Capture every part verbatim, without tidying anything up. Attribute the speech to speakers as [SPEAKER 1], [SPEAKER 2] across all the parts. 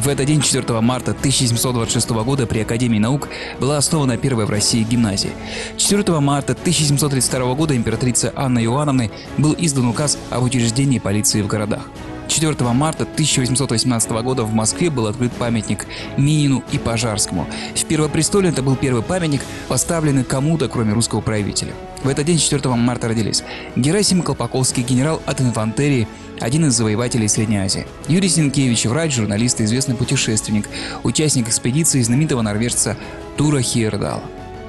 [SPEAKER 1] этот день, четвёртого марта тысяча семьсот двадцать шестого года, при Академии наук была основана первая в России гимназия. четвёртого марта тысяча семьсот тридцать второго года императрицы Анной Иоанновной был издан указ об учреждении полиции в городах. четвёртого марта тысяча восемьсот восемнадцатого года в Москве был открыт памятник Минину и Пожарскому. В Первопрестолье это был первый памятник, поставленный кому-то, кроме русского правителя. В этот день, четвёртого марта, родились Герасим Колпаковский, генерал от инфантерии, один из завоевателей Средней Азии. Юрий Сенкевич, врач, журналист и известный путешественник, участник экспедиции знаменитого норвежца Тура Хейердала.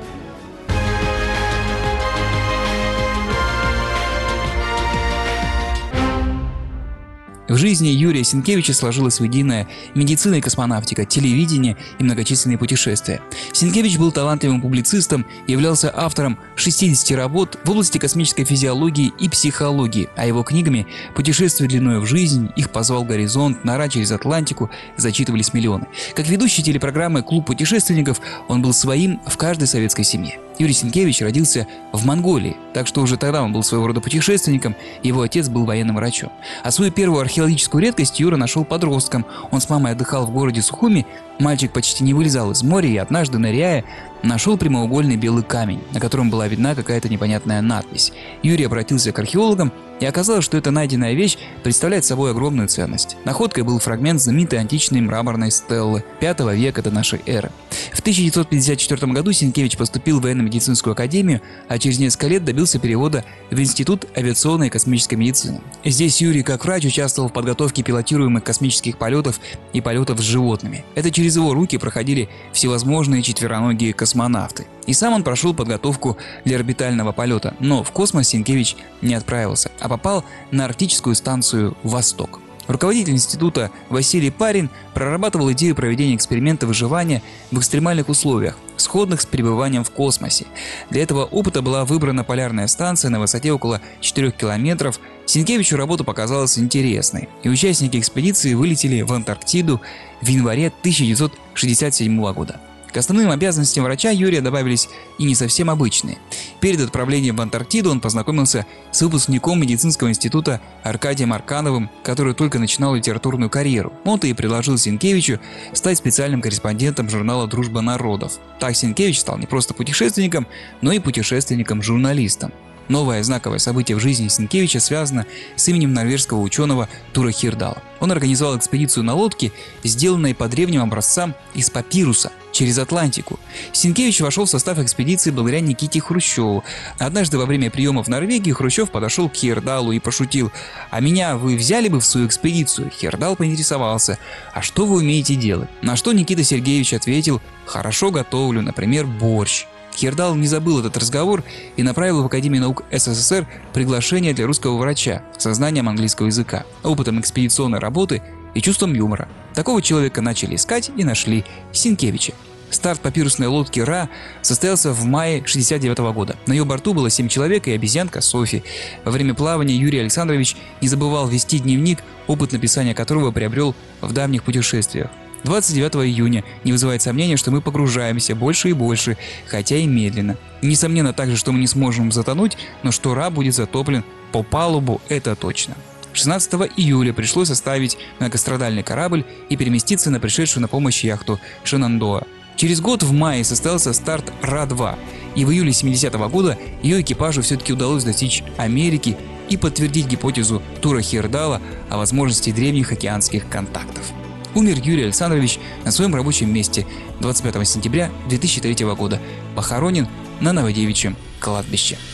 [SPEAKER 1] В жизни Юрия Сенкевича сложилась единая медицина и космонавтика, телевидение и многочисленные путешествия. Сенкевич был талантливым публицистом и являлся автором шестидесяти работ в области космической физиологии и психологии, а его книгами «Путешествие длиною в жизнь», «Их позвал горизонт», «Нора через Атлантику» зачитывались миллионы. Как ведущий телепрограммы «Клуб путешественников» он был своим в каждой советской семье. Юрий Сенкевич родился в Монголии, так что уже тогда он был своего рода путешественником, его отец был военным врачом. А свою первую археологическую редкость Юра нашел подростком. Он с мамой отдыхал в городе Сухуми, мальчик почти не вылезал из моря и однажды, ныряя, нашел прямоугольный белый камень, на котором была видна какая-то непонятная надпись. Юрий обратился к археологам, и оказалось, что эта найденная вещь представляет собой огромную ценность. Находкой был фрагмент знаменитой античной мраморной стелы пятого века до нашей эры. В тысяча девятьсот пятьдесят четвёртом году Сенкевич поступил в военно-медицинскую академию, а через несколько лет добился перевода в Институт авиационной и космической медицины. Здесь Юрий, как врач, участвовал в подготовке пилотируемых космических полетов и полетов с животными. Это через его руки проходили всевозможные четвероногие космонавты. И сам он прошел подготовку для орбитального полета, но в космос Сенкевич не отправился, а попал на арктическую станцию «Восток». Руководитель института Василий Парин прорабатывал идею проведения эксперимента выживания в экстремальных условиях, сходных с пребыванием в космосе. Для этого опыта была выбрана полярная станция на высоте около четырёх километров. Сенкевичу работа показалась интересной, и участники экспедиции вылетели в Антарктиду в январе тысяча девятьсот шестьдесят седьмого года. К основным обязанностям врача Юрия добавились и не совсем обычные. Перед отправлением в Антарктиду он познакомился с выпускником медицинского института Аркадием Аркановым, который только начинал литературную карьеру. Он-то и предложил Сенкевичу стать специальным корреспондентом журнала «Дружба народов». Так Сенкевич стал не просто путешественником, но и путешественником-журналистом. Новое знаковое событие в жизни Сенкевича связано с именем норвежского ученого Тура Хейердала. Он организовал экспедицию на лодке, сделанной по древним образцам из папируса, через Атлантику. Сенкевич вошел в состав экспедиции благодаря Никите Хрущеву. Однажды во время приема в Норвегии Хрущев подошел к Хейердалу и пошутил: «А меня вы взяли бы в свою экспедицию?» Хейердал поинтересовался: «А что вы умеете делать?» На что Никита Сергеевич ответил: «Хорошо готовлю, например, борщ». Хейердал не забыл этот разговор и направил в Академию наук СССР приглашение для русского врача со знанием английского языка, опытом экспедиционной работы и чувством юмора. Такого человека начали искать и нашли — Сенкевича. Старт папирусной лодки «Ра» состоялся в мае шестьдесят девятого года. На ее борту было семь человек и обезьянка Софи. Во время плавания Юрий Александрович не забывал вести дневник, опыт написания которого приобрел в давних путешествиях. двадцать девятого июня не вызывает сомнения, что мы погружаемся больше и больше, хотя и медленно. Несомненно также, что мы не сможем затонуть, но что «Ра» будет затоплен по палубу, это точно. шестнадцатого июля пришлось оставить многострадальный корабль и переместиться на пришедшую на помощь яхту «Шенандоа». Через год в мае состоялся старт «Ра два», и в июле семидесятого года ее экипажу все-таки удалось достичь Америки и подтвердить гипотезу Тура Хейердала о возможности древних океанских контактов. Умер Юрий Александрович на своем рабочем месте двадцать пятого сентября две тысячи третьего года, похоронен на Новодевичьем кладбище.